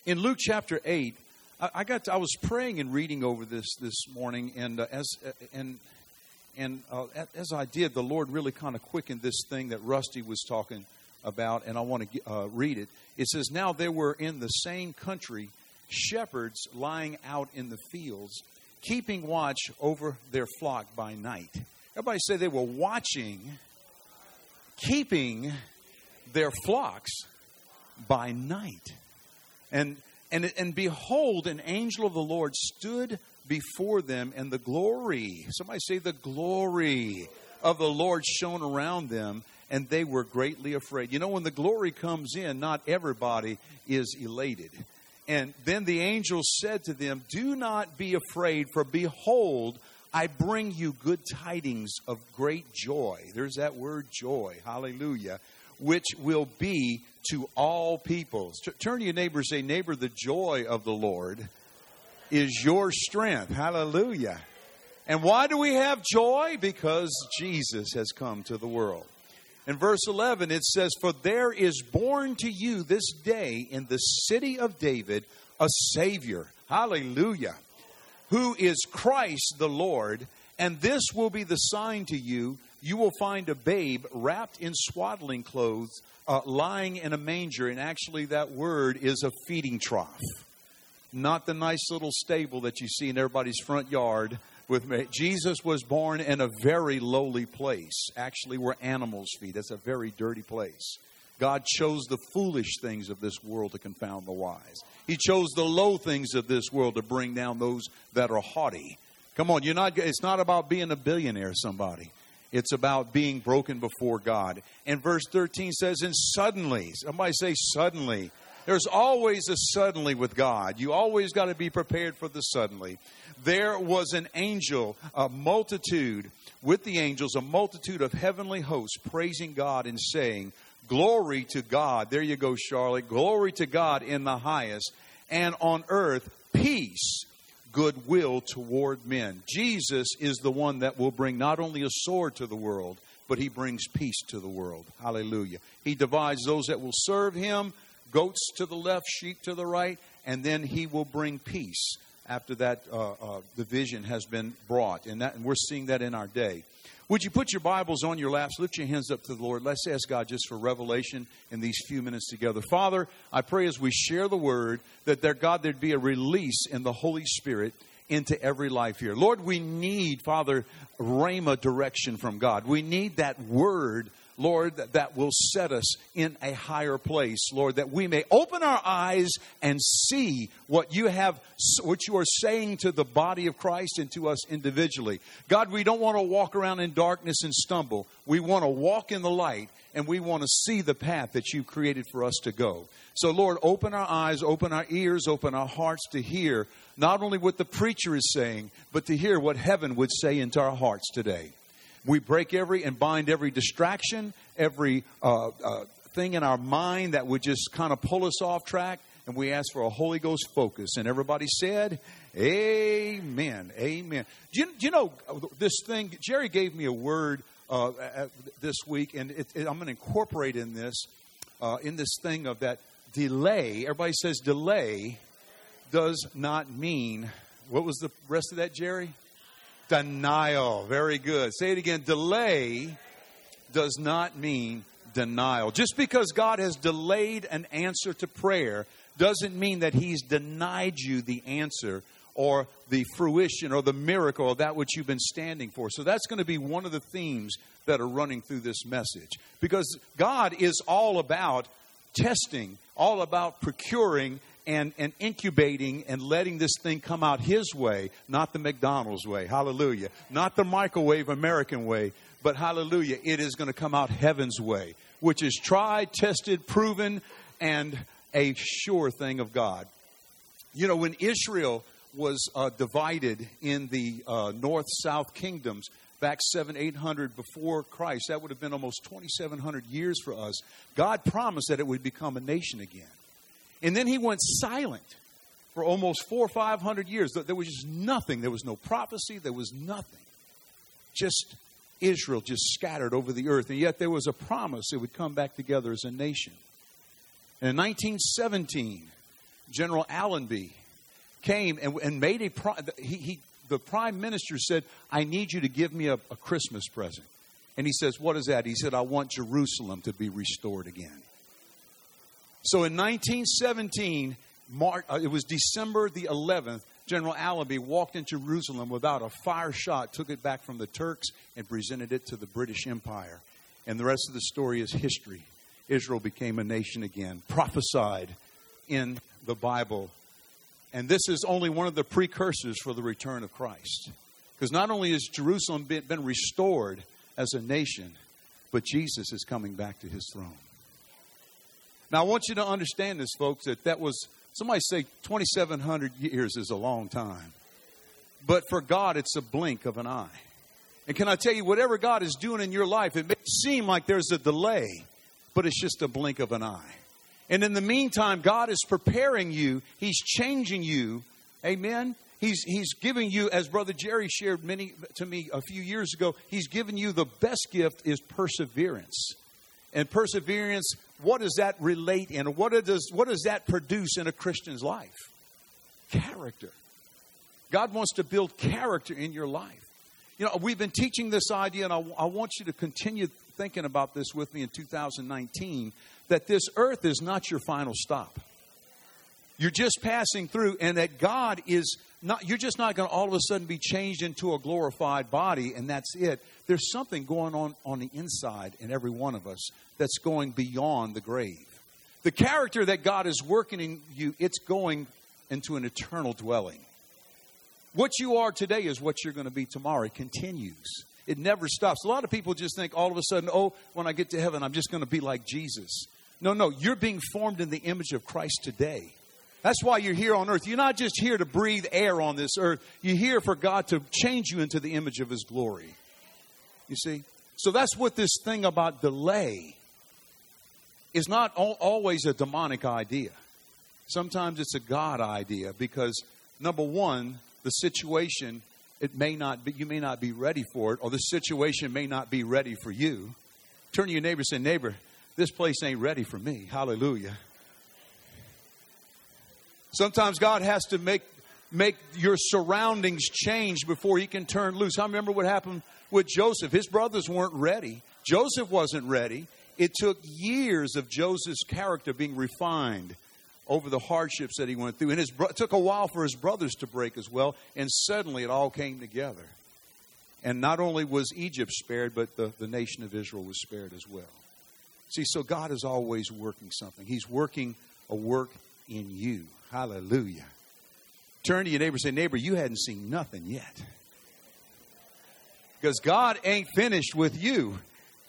In Luke chapter 8, I was praying and reading over this morning, and as I did, the Lord really kind of quickened this thing that Rusty was talking about, and I want to read it. It says, "Now there were in the same country shepherds lying out in the fields, keeping watch over their flock by night." Everybody say they were watching, keeping their flocks by night. And behold, an angel of the Lord stood before them, and the glory, somebody say the glory of the Lord shone around them, and they were greatly afraid. You know, when the glory comes in, not everybody is elated. And then the angel said to them, "Do not be afraid, for behold, I bring you good tidings of great joy." There's that word joy. Hallelujah. "Which will be to all peoples." Turn to your neighbor and say, "Neighbor, the joy of the Lord is your strength." Hallelujah. And why do we have joy? Because Jesus has come to the world. In verse 11, it says, "For there is born to you this day in the city of David a Savior." Hallelujah. "Who is Christ the Lord. And this will be the sign to you. You will find a babe wrapped in swaddling clothes, lying in a manger." And actually that word is a feeding trough. Not the nice little stable that you see in everybody's front yard. Jesus was born in a very lowly place. Actually, where animals feed. That's a very dirty place. God chose the foolish things of this world to confound the wise. He chose the low things of this world to bring down those that are haughty. Come on, it's not about being a billionaire, somebody. It's about being broken before God. And verse 13 says, "And suddenly," somebody say suddenly. There's always a suddenly with God. You always got to be prepared for the suddenly. "There was an angel, a multitude, with the angels, a multitude of heavenly hosts, praising God and saying, 'Glory to God.'" There you go, Charlotte. "Glory to God in the highest, and on earth, peace, goodwill toward men." Jesus is the one that will bring not only a sword to the world, but he brings peace to the world. Hallelujah. He divides those that will serve him, goats to the left, sheep to the right, and then he will bring peace after that division has been brought. And we're seeing that in our day. Would you put your Bibles on your laps? Lift your hands up to the Lord. Let's ask God just for revelation in these few minutes together. Father, I pray as we share the word that there'd be a release in the Holy Spirit into every life here. Lord, we need, Father, rhema direction from God. We need that word, Lord, that will set us in a higher place, Lord, that we may open our eyes and see what you are saying to the body of Christ and to us individually. God, we don't want to walk around in darkness and stumble. We want to walk in the light, and we want to see the path that you've created for us to go. So, Lord, open our eyes, open our ears, open our hearts to hear not only what the preacher is saying, but to hear what heaven would say into our hearts today. We break and bind every distraction, every thing in our mind that would just kind of pull us off track. And we ask for a Holy Ghost focus. And everybody said, amen, amen. Do you know this thing? Jerry gave me a word this week, and I'm going to incorporate in this thing of that delay. Everybody says delay does not mean, what was the rest of that, Jerry? Denial. Very good. Say it again. Delay does not mean denial. Just because God has delayed an answer to prayer doesn't mean that he's denied you the answer or the fruition or the miracle of that which you've been standing for. So that's going to be one of the themes that are running through this message. Because God is all about testing, all about procuring and incubating and letting this thing come out his way, not the McDonald's way. Hallelujah. Not the microwave American way, but hallelujah, it is going to come out heaven's way, which is tried, tested, proven, and a sure thing of God. You know, when Israel was divided in the north-south kingdoms back 700-800 before Christ, that would have been almost 2,700 years for us. God promised that it would become a nation again. And then he went silent for almost 400 or 500 years. There was just nothing. There was no prophecy. There was nothing. Just Israel just scattered over the earth. And yet there was a promise it would come back together as a nation. And in 1917, General Allenby, came and made the prime minister said, I need you to give me a Christmas present. And he says, what is that? He said, I want Jerusalem to be restored again. So in 1917, it was December the 11th, General Allenby walked into Jerusalem without a fire shot, took it back from the Turks, and presented it to the British Empire. And the rest of the story is history. Israel became a nation again, prophesied in the Bible. And this is only one of the precursors for the return of Christ. Because not only has Jerusalem been restored as a nation, but Jesus is coming back to his throne. Now, I want you to understand this, folks, that was, somebody say 2,700 years is a long time. But for God, it's a blink of an eye. And can I tell you, whatever God is doing in your life, it may seem like there's a delay, but it's just a blink of an eye. And in the meantime, God is preparing you. He's changing you. Amen. He's giving you, as Brother Jerry shared to me a few years ago, he's given you the best gift is perseverance. And perseverance, what does that relate in? What does that produce in a Christian's life? Character. God wants to build character in your life. You know, we've been teaching this idea, and I want you to continue thinking about this with me in 2019, that this earth is not your final stop. You're just passing through, and that God is not, you're just not going to all of a sudden be changed into a glorified body, and that's it. There's something going on the inside in every one of us that's going beyond the grave. The character that God is working in you, it's going into an eternal dwelling. What you are today is what you're going to be tomorrow. It continues. It never stops. A lot of people just think all of a sudden, oh, when I get to heaven, I'm just going to be like Jesus. No, you're being formed in the image of Christ today. That's why you're here on earth. You're not just here to breathe air on this earth. You're here for God to change you into the image of his glory. You see? So that's what this thing about delay is not always a demonic idea. Sometimes it's a God idea because, number one, the situation, you may not be ready for it, or the situation may not be ready for you. Turn to your neighbor and say, neighbor, this place ain't ready for me. Hallelujah. Sometimes God has to make your surroundings change before he can turn loose. I remember what happened with Joseph. His brothers weren't ready. Joseph wasn't ready. It took years of Joseph's character being refined over the hardships that he went through. And it took a while for his brothers to break as well. And suddenly it all came together. And not only was Egypt spared, but the nation of Israel was spared as well. See, so God is always working something. He's working a work in you. Hallelujah. Turn to your neighbor and say, neighbor, you hadn't seen nothing yet. Because God ain't finished with you.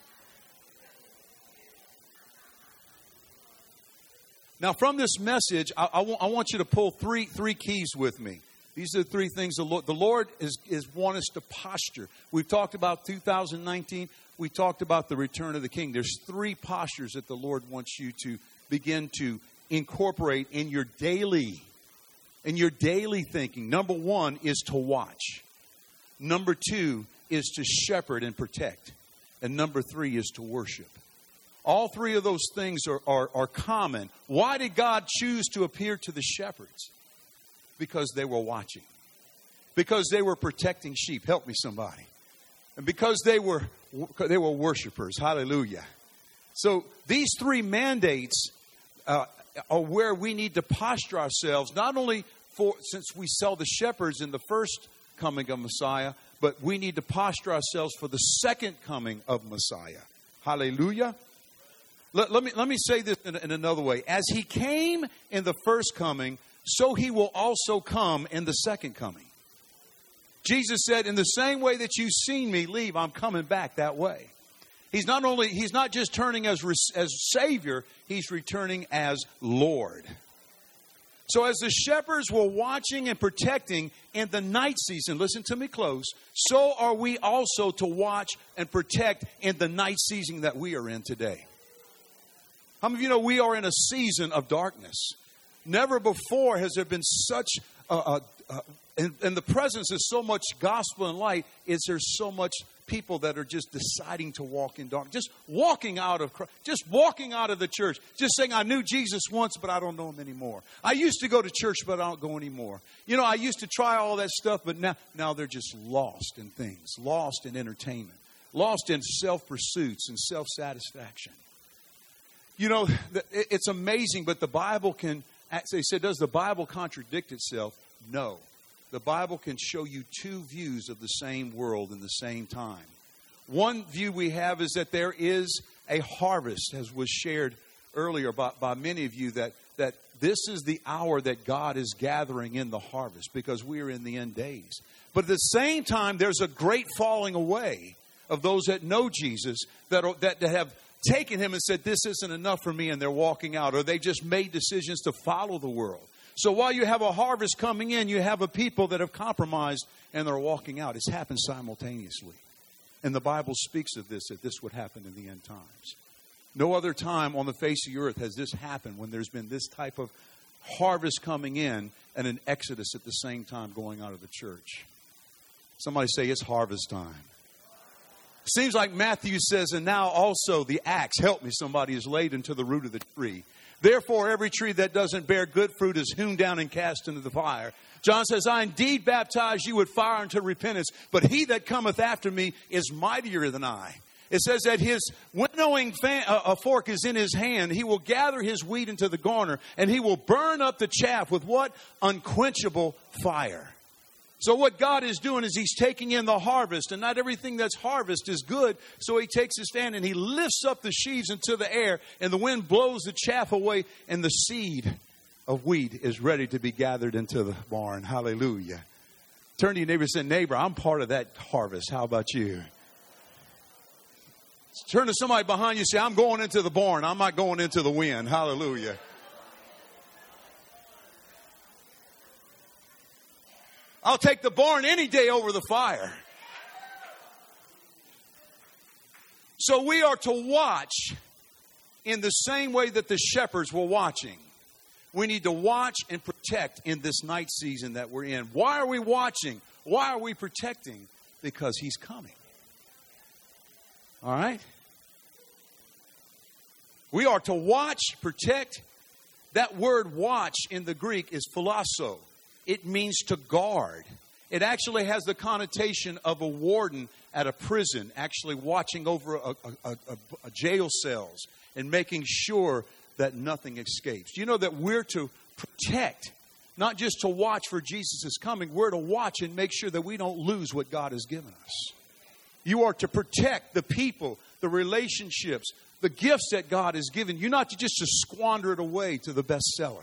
Now, from this message, I want you to pull three keys with me. These are the three things the Lord is want us to posture. We've talked about 2019. We talked about the return of the King. There's three postures that the Lord wants you to begin to incorporate in your daily thinking. Number one is to watch. Number two is to shepherd and protect. And number three is to worship. All three of those things are common. Why did God choose to appear to the shepherds? Because they were watching. Because they were protecting sheep. Help me, somebody. And because they were worshipers. Hallelujah. So these three mandates are where we need to posture ourselves, not only since we saw the shepherds in the first coming of Messiah, but we need to posture ourselves for the second coming of Messiah. Hallelujah. Let me say this in another way. As he came in the first coming, so he will also come in the second coming. Jesus said, in the same way that you've seen me leave, I'm coming back that way. He's not just turning as Savior, he's returning as Lord. So as the shepherds were watching and protecting in the night season, listen to me close, so are we also to watch and protect in the night season that we are in today. How many of you know we are in a season of darkness? Never before has there been such in the presence of so much gospel and light, is there so much people that are just deciding to walk in darkness, just walking out of Christ, just walking out of the church, just saying, I knew Jesus once, but I don't know him anymore. I used to go to church, but I don't go anymore. I used to try all that stuff, but now they're just lost in things, lost in entertainment, lost in self-pursuits and self-satisfaction. It's amazing, but the Bible can, they said, does the Bible contradict itself? No. The Bible can show you two views of the same world in the same time. One view we have is that there is a harvest, as was shared earlier by many of you, that this is the hour that God is gathering in the harvest because we are in the end days. But at the same time, there's a great falling away of those that know Jesus, that have taken him and said, this isn't enough for me, and they're walking out, or they just made decisions to follow the world. So while you have a harvest coming in, you have a people that have compromised and they're walking out. It's happened simultaneously. And the Bible speaks of this, that this would happen in the end times. No other time on the face of the earth has this happened when there's been this type of harvest coming in and an exodus at the same time going out of the church. Somebody say, it's harvest time. Seems like Matthew says, and now also the axe, help me somebody, is laid into the root of the tree. Therefore, every tree that doesn't bear good fruit is hewn down and cast into the fire. John says, I indeed baptize you with fire unto repentance, but he that cometh after me is mightier than I. It says that his winnowing fork is in his hand. He will gather his wheat into the garner, and he will burn up the chaff with what? Unquenchable fire. So what God is doing is he's taking in the harvest, and not everything that's harvest is good. So he takes his stand and he lifts up the sheaves into the air, and the wind blows the chaff away, and the seed of wheat is ready to be gathered into the barn. Hallelujah. Turn to your neighbor and say, neighbor, I'm part of that harvest. How about you? Turn to somebody behind you and say, I'm going into the barn. I'm not going into the wind. Hallelujah. I'll take the barn any day over the fire. So we are to watch in the same way that the shepherds were watching. We need to watch and protect in this night season that we're in. Why are we watching? Why are we protecting? Because he's coming. All right? We are to watch, protect. That word watch in the Greek is philoso. It means to guard. It actually has the connotation of a warden at a prison, actually watching over a jail cells and making sure that nothing escapes. You know that we're to protect, not just to watch for Jesus' coming. We're to watch and make sure that we don't lose what God has given us. You are to protect the people, the relationships, the gifts that God has given you, not just to squander it away to the bestseller.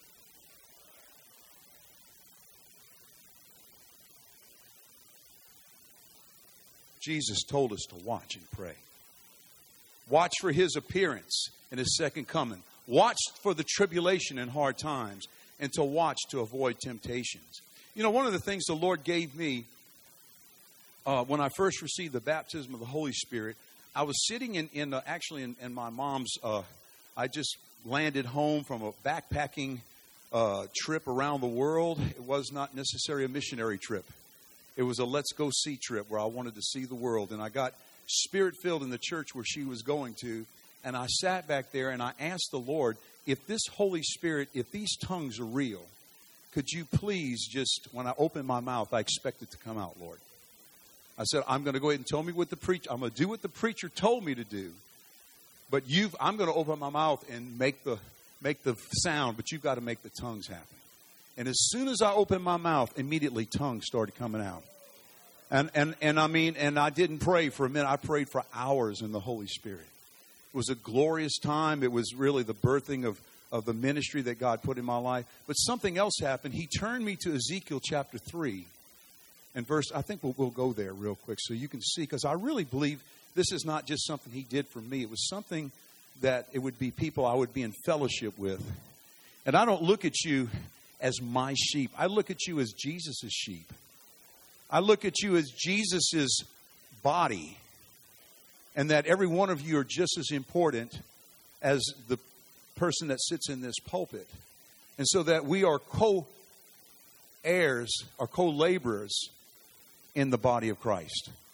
Jesus told us to watch and pray. Watch for his appearance and his second coming. Watch for the tribulation and hard times, and to watch to avoid temptations. You know, one of the things the Lord gave me when I first received the baptism of the Holy Spirit, I was sitting in my mom's, I just landed home from a backpacking trip around the world. It was not necessarily a missionary trip. It was a let's go see trip where I wanted to see the world. And I got spirit-filled in the church where she was going to. And I sat back there and I asked the Lord, if this Holy Spirit, if these tongues are real, could you please just, when I open my mouth, I expect it to come out, Lord. I said, I'm going to go ahead and tell me what the preacher, I'm going to do what the preacher told me to do. But I'm going to open my mouth and make the sound, but you've got to make the tongues happen. And as soon as I opened my mouth, immediately tongues started coming out. And I didn't pray for a minute. I prayed for hours in the Holy Spirit. It was a glorious time. It was really the birthing of the ministry that God put in my life. But something else happened. He turned me to Ezekiel chapter 3 and verse. I think we'll go there real quick so you can see, because I really believe this is not just something he did for me. It was something that it would be people I would be in fellowship with. And I don't look at you as my sheep. I look at you as Jesus' sheep. I look at you as Jesus' body. And that every one of you are just as important as the person that sits in this pulpit. And so that we are co-heirs or co-laborers in the body of Christ.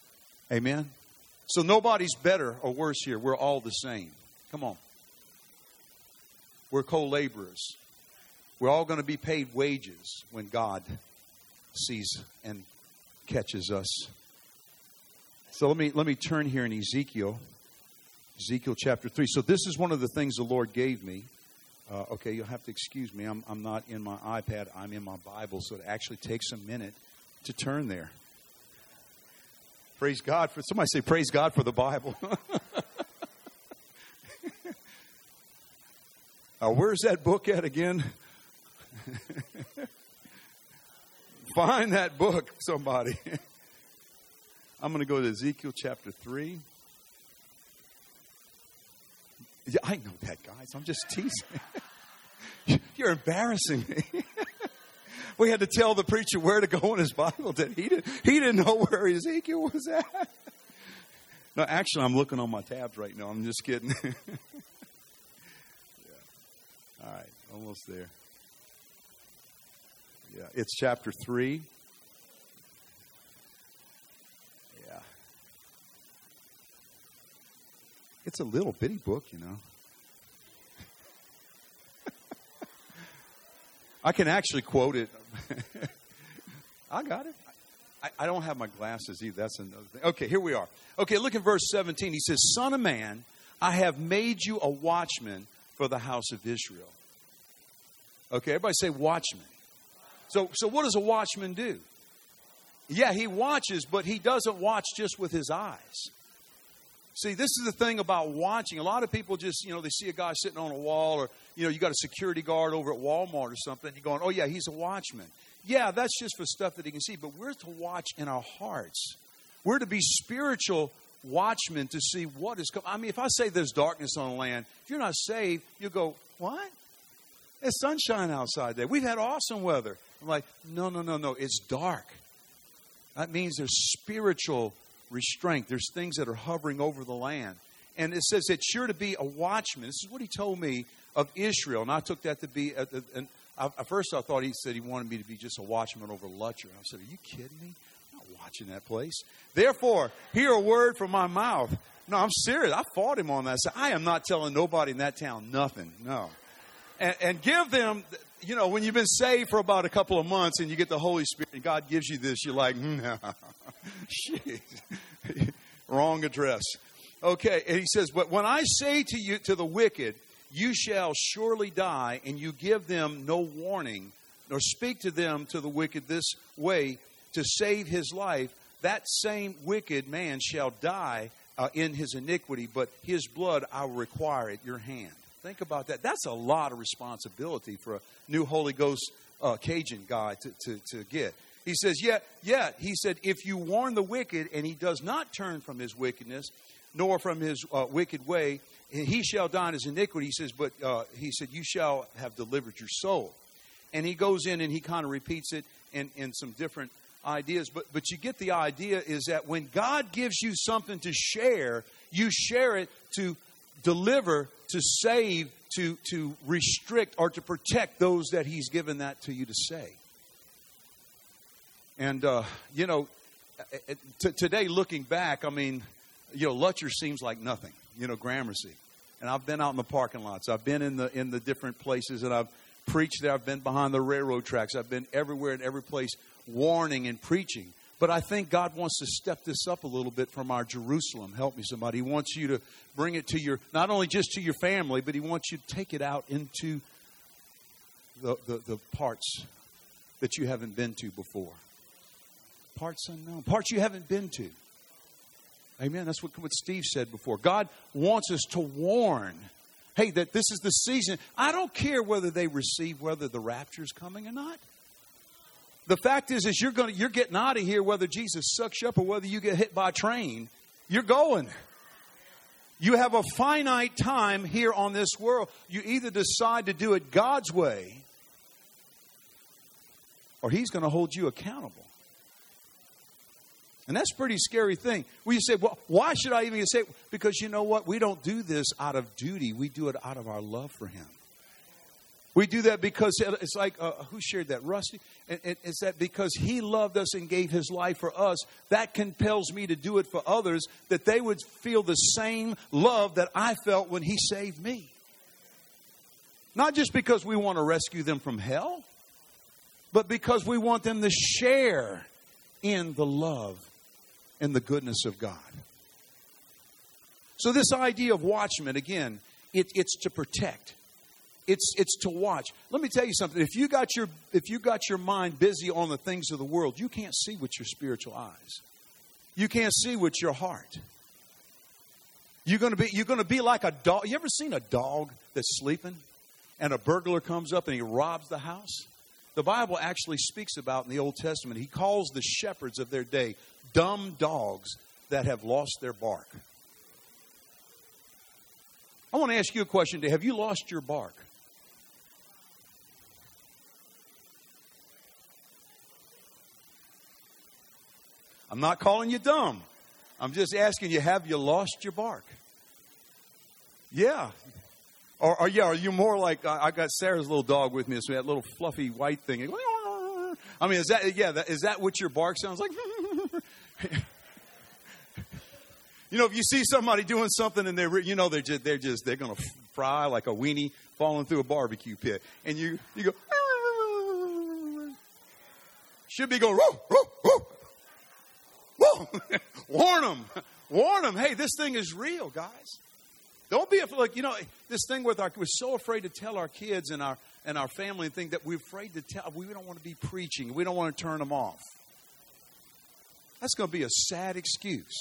Amen? So nobody's better or worse here. We're all the same. Come on. We're co-laborers. We're all going to be paid wages when God sees and catches us. So let me turn here in Ezekiel chapter 3. So this is one of the things the Lord gave me. Okay, you'll have to excuse me. I'm not in my iPad. I'm in my Bible, so it actually takes a minute to turn there. Praise God for, somebody say, praise God for the Bible. Where's that book at again? Find that book, somebody. I'm going to go to Ezekiel chapter 3. Yeah, I know that, guys. I'm just teasing. You're embarrassing me. We had to tell the preacher where to go in his Bible. He didn't know where Ezekiel was at. No, actually, I'm looking on my tabs right now. I'm just kidding. Yeah. All right, almost there. Yeah, it's chapter 3. Yeah. It's a little bitty book, you know. I can actually quote it. I got it. I don't have my glasses either. That's another thing. Okay, here we are. Okay, look at verse 17. He says, Son of man, I have made you a watchman for the house of Israel. Okay, everybody say watchman. So what does a watchman do? Yeah, he watches, but he doesn't watch just with his eyes. See, this is the thing about watching. A lot of people just, they see a guy sitting on a wall, or, you got a security guard over at Walmart or something. You're going, oh, yeah, he's a watchman. Yeah, that's just for stuff that he can see. But we're to watch in our hearts. We're to be spiritual watchmen to see what is coming. I mean, if I say there's darkness on the land, if you're not saved, you'll go, what? There's sunshine outside there. We've had awesome weather. I'm like, no. It's dark. That means there's spiritual restraint. There's things that are hovering over the land. And it says that you're to be a watchman. This is what he told me of Israel. And I took that to be, at first I thought he said he wanted me to be just a watchman over Lutcher. I said, are you kidding me? I'm not watching that place. Therefore, hear a word from my mouth. No, I'm serious. I fought him on that. I said, I am not telling nobody in that town nothing. No. And give them, when you've been saved for about a couple of months and you get the Holy Spirit and God gives you this, you're like, no. Wrong address. Okay, and he says, but when I say to you, to the wicked, you shall surely die, and you give them no warning, nor speak to them to the wicked this way to save his life, that same wicked man shall die in his iniquity, but his blood I will require at your hand. Think about that. That's a lot of responsibility for a new Holy Ghost Cajun guy to get. He says, yet, he said, if you warn the wicked and he does not turn from his wickedness, nor from his wicked way, he shall die in his iniquity. He says, but he said, you shall have delivered your soul. And he goes in and he kind of repeats it in some different ideas. But you get the idea is that when God gives you something to share, you share it to deliver, to save, to restrict, or to protect those that he's given that to you to say. And, today looking back, I mean, Lutcher seems like nothing, Gramercy. And I've been out in the parking lots. I've been in the different places, and I've preached there. I've been behind the railroad tracks. I've been everywhere and every place warning and preaching. But I think God wants to step this up a little bit from our Jerusalem. Help me, somebody. He wants you to bring it to not only just to your family, but he wants you to take it out into the parts that you haven't been to before. Parts unknown. Parts you haven't been to. Amen. That's what Steve said before. God wants us to warn, hey, that this is the season. I don't care whether they receive whether the rapture is coming or not. The fact is you're getting out of here whether Jesus sucks you up or whether you get hit by a train. You're going. You have a finite time here on this world. You either decide to do it God's way or he's going to hold you accountable. And that's a pretty scary thing. Well, you say, well, why should I even say it? Because you know what? We don't do this out of duty. We do it out of our love for him. We do that because it's like, who shared that? Rusty? And it's that because he loved us and gave his life for us, that compels me to do it for others, that they would feel the same love that I felt when he saved me. Not just because we want to rescue them from hell, but because we want them to share in the love and the goodness of God. So this idea of watchmen, again, it's to protect. It's to watch. Let me tell you something. If you got your mind busy on the things of the world, you can't see with your spiritual eyes. You can't see with your heart. You're going to be like a dog. You ever seen a dog that's sleeping and a burglar comes up and he robs the house? The Bible actually speaks about in the Old Testament, he calls the shepherds of their day dumb dogs that have lost their bark. I want to ask you a question today. Have you lost your bark? I'm not calling you dumb. I'm just asking you, have you lost your bark? Yeah. Or are you more like, I got Sarah's little dog with me, so that little fluffy white thing. I mean, is that what your bark sounds like? You know, if you see somebody doing something and they're going to fry like a weenie falling through a barbecue pit. And you go, should be going, whoa, whoa, whoa. Whoa. Warn them. Hey, this thing is real, guys. Don't be like, this thing we're so afraid to tell our kids and our family and think that we're afraid to tell. We don't want to be preaching. We don't want to turn them off. That's going to be a sad excuse.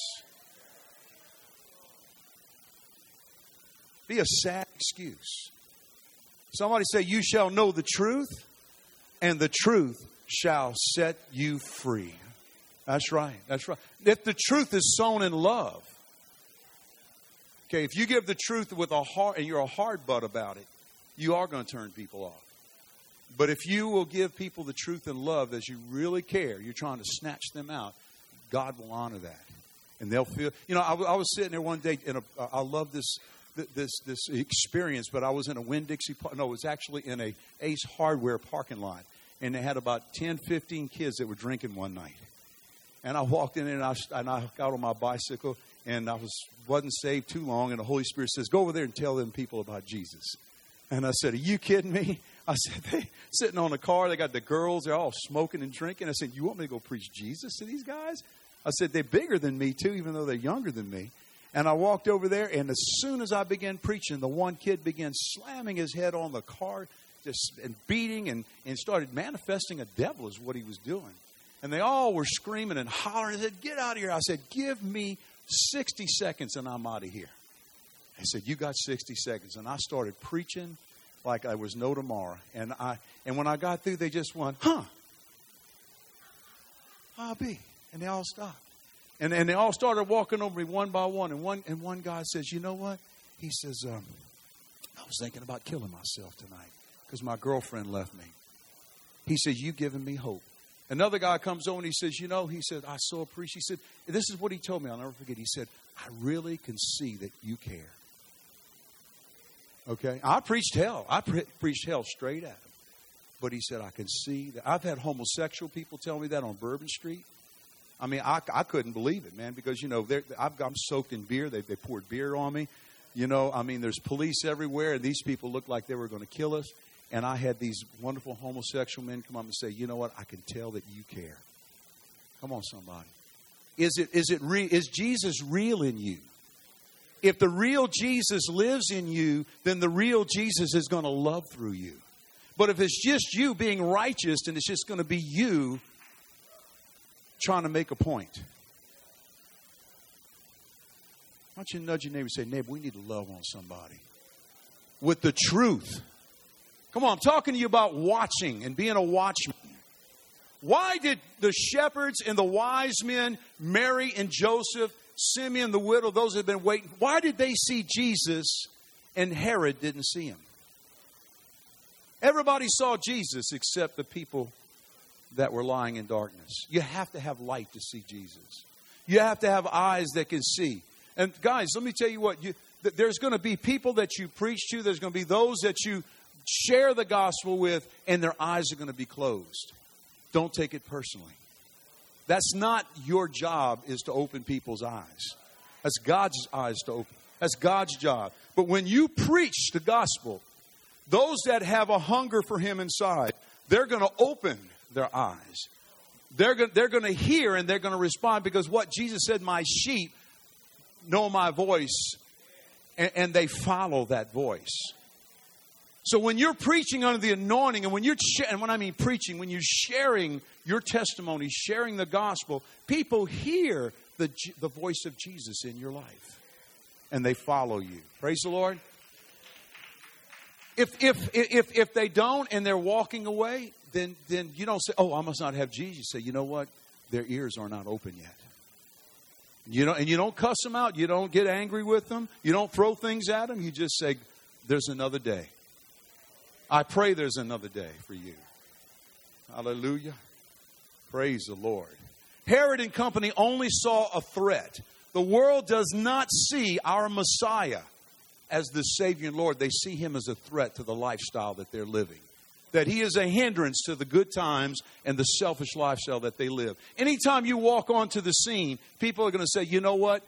Be a sad excuse. Somebody say, you shall know the truth, and the truth shall set you free. That's right. That's right. If the truth is sown in love. Okay, if you give the truth with a heart and you're a hard butt about it, you are going to turn people off. But if you will give people the truth in love as you really care, you're trying to snatch them out, God will honor that. And they'll feel, I was sitting there one day, and I love this experience, but I was in a Winn-Dixie, it was actually in a Ace Hardware parking lot. And they had about 10, 15 kids that were drinking one night. And I walked in and I got on my bicycle, and I wasn't saved too long, and the Holy Spirit says, go over there and tell them people about Jesus. And I said, are you kidding me? I said, they sitting on the car, they got the girls, they're all smoking and drinking. I said, you want me to go preach Jesus to these guys? I said, they're bigger than me too, even though they're younger than me. And I walked over there, and as soon as I began preaching, the one kid began slamming his head on the car and beating and started manifesting a devil is what he was doing. And they all were screaming and hollering. I said, get out of here. I said, give me 60 seconds and I'm out of here. I said, you got 60 seconds. And I started preaching like I was no tomorrow. And when I got through, they just went, I'll be. And they all stopped. And they all started walking over me one by one. And one guy says, you know what? He says, I was thinking about killing myself tonight because my girlfriend left me. He says, you've given me hope. Another guy comes over and he says, I so appreciate. He said, this is what he told me. I'll never forget. He said, I really can see that you care. Okay. I preached hell. I preached hell straight at him. But he said, I can see that. I've had homosexual people tell me that on Bourbon Street. I mean, I couldn't believe it, man, because, I'm soaked in beer. They poured beer on me. There's police everywhere, and these people looked like they were going to kill us. And I had these wonderful homosexual men come up and say, you know what? I can tell that you care. Come on, somebody. Is Jesus real in you? If the real Jesus lives in you, then the real Jesus is going to love through you. But if it's just you being righteous and it's just going to be you trying to make a point. Why don't you nudge your neighbor and say, neighbor, we need to love on somebody with the truth. Come on, I'm talking to you about watching and being a watchman. Why did the shepherds and the wise men, Mary and Joseph, Simeon the widow, those that have been waiting, why did they see Jesus and Herod didn't see him? Everybody saw Jesus except the people that were lying in darkness. You have to have light to see Jesus. You have to have eyes that can see. And guys, let me tell you what, there's going to be people that you preach to. There's going to be those that you share the gospel with, and their eyes are going to be closed. Don't take it personally. That's not your job, is to open people's eyes. That's God's eyes to open. That's God's job. But when you preach the gospel, those that have a hunger for Him inside, they're going to open their eyes. They're going to hear and they're going to respond, because what Jesus said, my sheep know my voice, and they follow that voice. So when you're preaching under the anointing, and and when I mean preaching, when you're sharing your testimony, sharing the gospel, people hear the voice of Jesus in your life, and they follow you. Praise the Lord. If they don't and they're walking away, then you don't say, "Oh, I must not have Jesus." You say, "You know what? Their ears are not open yet." And you don't cuss them out. You don't get angry with them. You don't throw things at them. You just say, "There's another day. I pray there's another day for you." Hallelujah. Praise the Lord. Herod and company only saw a threat. The world does not see our Messiah as the Savior and Lord. They see Him as a threat to the lifestyle that they're living. That He is a hindrance to the good times and the selfish lifestyle that they live. Anytime you walk onto the scene, people are going to say, "You know what?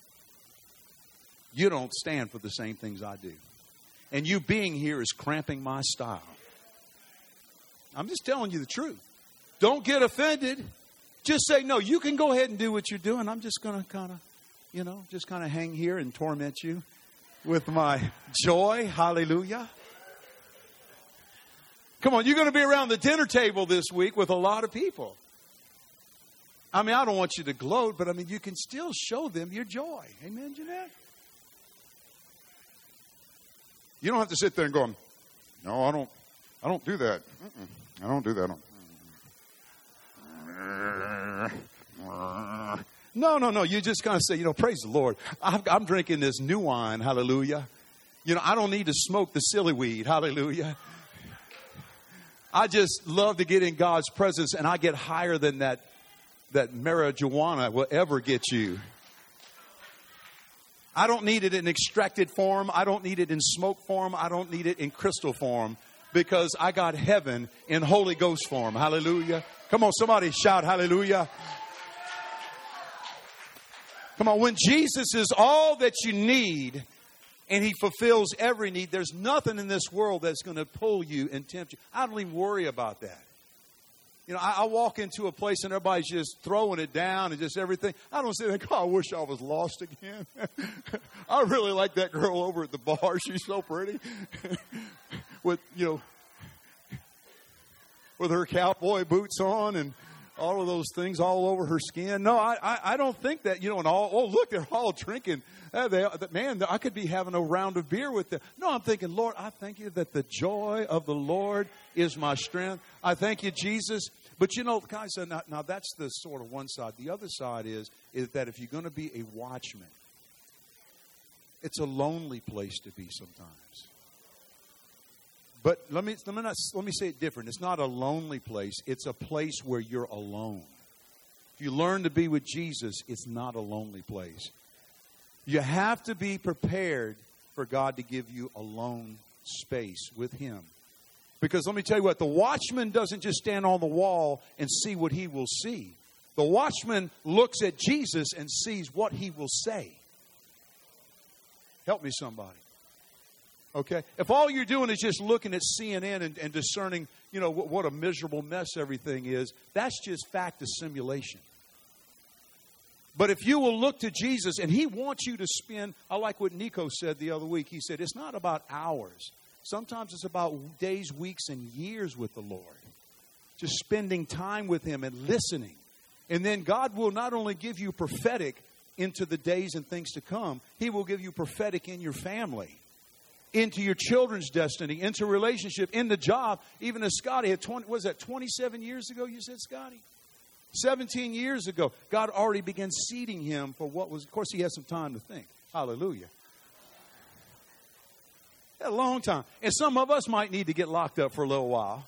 You don't stand for the same things I do. And you being here is cramping my style." I'm just telling you the truth. Don't get offended. Just say, "No, you can go ahead and do what you're doing. I'm just going to kind of hang here and torment you with my joy." Hallelujah. Come on, you're going to be around the dinner table this week with a lot of people. I mean, I don't want you to gloat, but I mean, you can still show them your joy. Amen, Jeanette? You don't have to sit there and go, "No, I don't do that. I don't do that." No. You just kind of say, "Praise the Lord. I'm drinking this new wine. Hallelujah. I don't need to smoke the silly weed. Hallelujah. I just love to get in God's presence, and I get higher than that marijuana will ever get you. I don't need it in extracted form. I don't need it in smoke form. I don't need it in crystal form, because I got heaven in Holy Ghost form." Hallelujah. Come on, somebody shout hallelujah. Come on, when Jesus is all that you need and He fulfills every need, there's nothing in this world that's going to pull you and tempt you. I don't even worry about that. I walk into a place and everybody's just throwing it down and just everything. I don't say, "Oh, I wish I was lost again." I really like that girl over at the bar. She's so pretty. with her cowboy boots on and all of those things all over her skin. No, I don't think that, and look, they're all drinking. Man, I could be having a round of beer with them. No, I'm thinking, "Lord, I thank you that the joy of the Lord is my strength. I thank you, Jesus." But guys, now that's the sort of one side. The other side is that if you're going to be a watchman, it's a lonely place to be sometimes. But let me say it different. It's not a lonely place. It's a place where you're alone. If you learn to be with Jesus, it's not a lonely place. You have to be prepared for God to give you alone space with Him. Because let me tell you what, the watchman doesn't just stand on the wall and see what he will see. The watchman looks at Jesus and sees what He will say. Help me, somebody. Okay? If all you're doing is just looking at CNN and discerning, what a miserable mess everything is, that's just fact assimilation. But if you will look to Jesus, and He wants you to spend, I like what Nico said the other week. He said, it's not about hours. Sometimes it's about days, weeks, and years with the Lord. Just spending time with Him and listening. And then God will not only give you prophetic into the days and things to come, He will give you prophetic in your family, into your children's destiny, into relationship, in the job. Even as Scotty had 27 years ago, you said, Scotty? 17 years ago, God already began seeding him for what was, of course, he had some time to think. Hallelujah. A long time. And some of us might need to get locked up for a little while.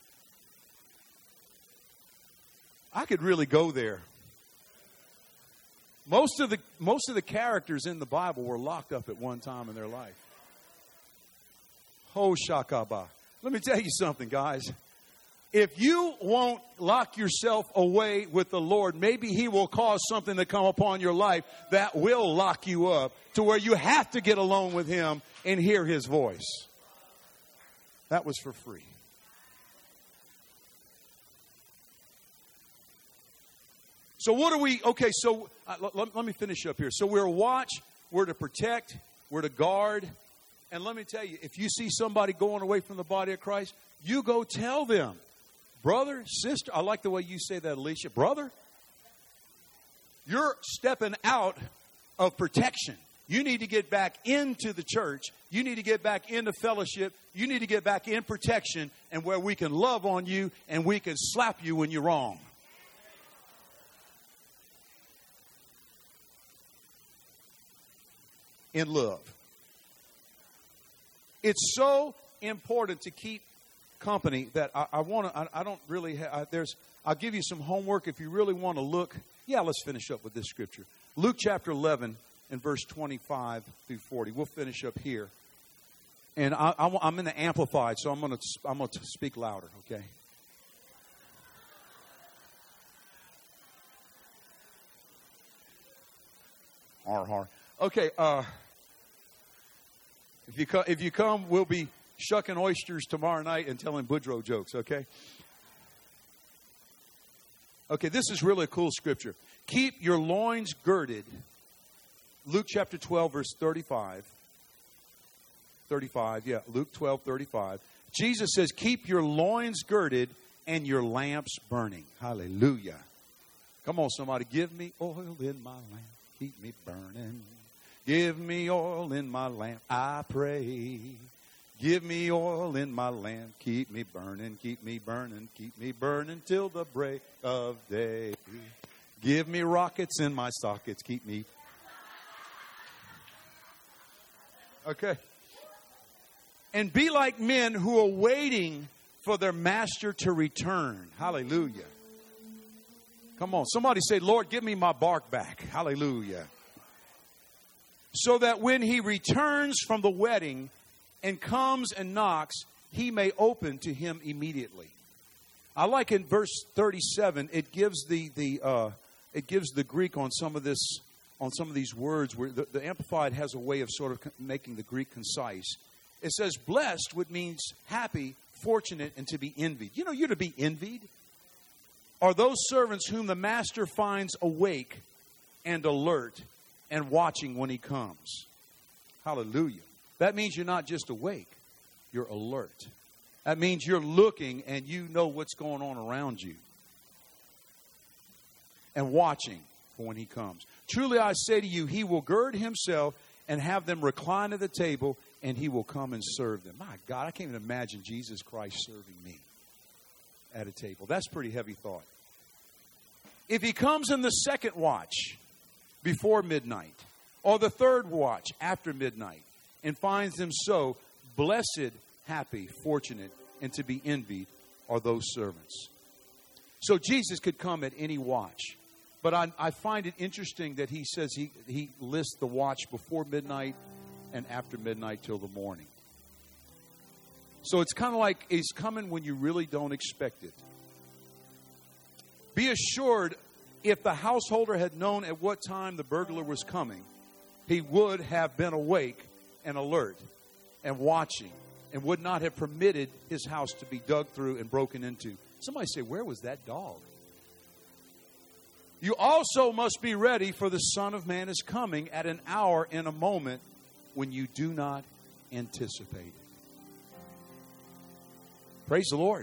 I could really go there. Most of the characters in the Bible were locked up at one time in their life. Ho shakaba. Let me tell you something, guys. If you won't lock yourself away with the Lord, maybe He will cause something to come upon your life that will lock you up to where you have to get alone with Him and hear His voice. That was for free. So what are we, okay, so let me finish up here. So we're to watch, we're to protect, we're to guard. And let me tell you, if you see somebody going away from the body of Christ, you go tell them. Brother, sister, I like the way you say that, Alicia. Brother, you're stepping out of protection. You need to get back into the church. You need to get back into fellowship. You need to get back in protection and where we can love on you and we can slap you when you're wrong. In love. It's so important to keep company that I don't really have, I'll give you some homework if you really want to look. Yeah, let's finish up with this scripture. Luke chapter 11 and verse 25 through 40. We'll finish up here. And I'm in the Amplified, so I'm going to speak louder, okay? Har. Okay, if you come, we'll be shucking oysters tomorrow night and telling Boudreaux jokes, okay? Okay, this is really a cool scripture. Keep your loins girded. Luke chapter 12, verse 35. 35, yeah, Luke 12, 35. Jesus says, keep your loins girded and your lamps burning. Hallelujah. Come on, somebody. Give me oil in my lamp. Keep me burning. Give me oil in my lamp, I pray. Give me oil in my lamp. Keep me burning, keep me burning, keep me burning till the break of day. Give me rockets in my sockets. Keep me. Okay. And be like men who are waiting for their master to return. Hallelujah. Come on. Somebody say, Lord, give me my bark back. Hallelujah. So that when He returns from the wedding and comes and knocks, He may open to him immediately. I like in verse 37, it gives the Greek on some of these words where the Amplified has a way of sort of making the Greek concise. It says, blessed, which means happy, fortunate, and to be envied. You know, you're to be envied. Are those servants whom the master finds awake and alert and watching when he comes. Hallelujah. That means you're not just awake, you're alert. That means you're looking and you know what's going on around you. And watching for when He comes. Truly I say to you, He will gird Himself and have them recline at the table, and He will come and serve them. My God, I can't even imagine Jesus Christ serving me at a table. That's pretty heavy thought. If He comes in the second watch before midnight, or the third watch after midnight, and finds them so, blessed, happy, fortunate, and to be envied are those servants. So Jesus could come at any watch. But I find it interesting that He says he lists the watch before midnight and after midnight till the morning. So it's kind of like He's coming when you really don't expect it. Be assured, if the householder had known at what time the burglar was coming, he would have been awake and alert and watching and would not have permitted his house to be dug through and broken into. Somebody say, where was that dog? You also must be ready, for the Son of Man is coming at an hour and a moment when you do not anticipate it. Praise the Lord.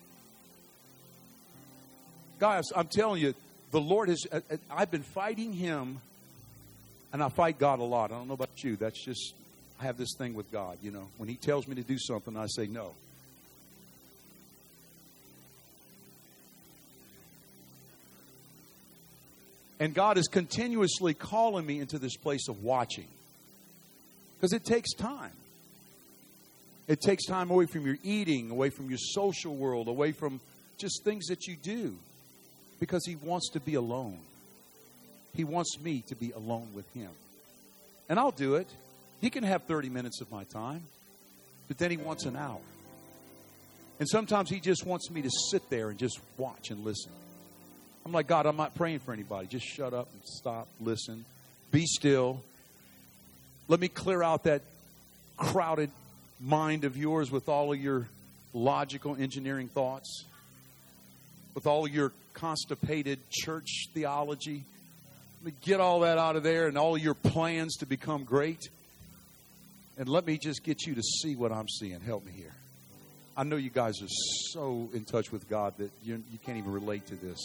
Guys, I'm telling you, the Lord has, I've been fighting Him, and I fight God a lot. I don't know about you. That's just, I have this thing with God, you know. When He tells me to do something, I say no. And God is continuously calling me into this place of watching. Because it takes time. It takes time away from your eating, away from your social world, away from just things that you do. Because He wants to be alone. He wants me to be alone with Him. And I'll do it. He can have 30 minutes of my time, but then He wants an hour. And sometimes He just wants me to sit there and just watch and listen. I'm like, God, I'm not praying for anybody. Just shut up and stop, listen, be still. Let me clear out that crowded mind of yours with all of your logical engineering thoughts, with all of your constipated church theology. Let me get all that out of there and all of your plans to become great. And let me just get you to see what I'm seeing. Help me here. I know you guys are so in touch with God that you can't even relate to this.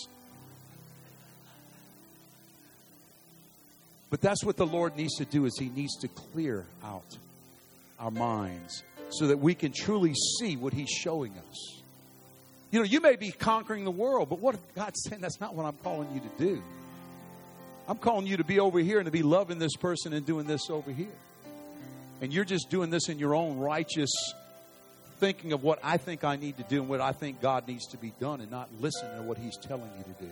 But that's what the Lord needs to do, is He needs to clear out our minds so that we can truly see what He's showing us. You know, you may be conquering the world, but what if God's saying that's not what I'm calling you to do? I'm calling you to be over here and to be loving this person and doing this over here. And you're just doing this in your own righteous thinking of what I think I need to do and what I think God needs to be done, and not listening to what He's telling you to do.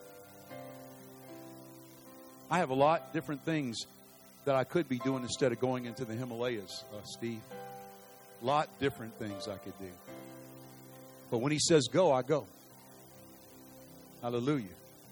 I have a lot different things that I could be doing instead of going into the Himalayas, Steve. A lot different things I could do. But when He says go, I go. Hallelujah.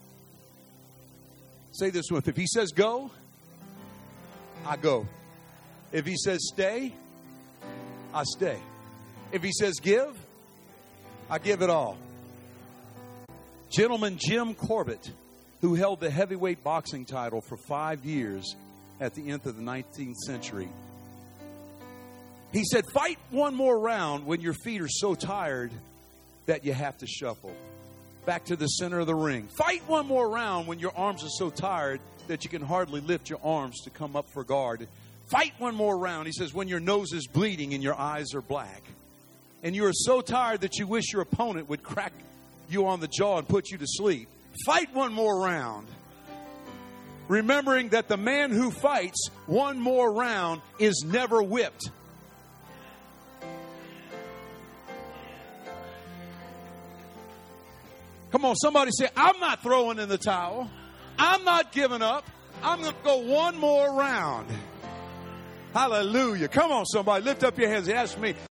Say this with, if He says go, I go. If He says stay, I stay. If He says give, I give it all. Gentleman Jim Corbett, who held the heavyweight boxing title for 5 years at the end of the 19th century, he said, fight one more round when your feet are so tired that you have to shuffle back to the center of the ring. Fight one more round when your arms are so tired that you can hardly lift your arms to come up for guard. Fight one more round, he says, when your nose is bleeding and your eyes are black. And you are so tired that you wish your opponent would crack you on the jaw and put you to sleep. Fight one more round, remembering that the man who fights one more round is never whipped. Come on, somebody say, I'm not throwing in the towel. I'm not giving up. I'm going to go one more round. Hallelujah. Come on, somebody, lift up your hands and ask me.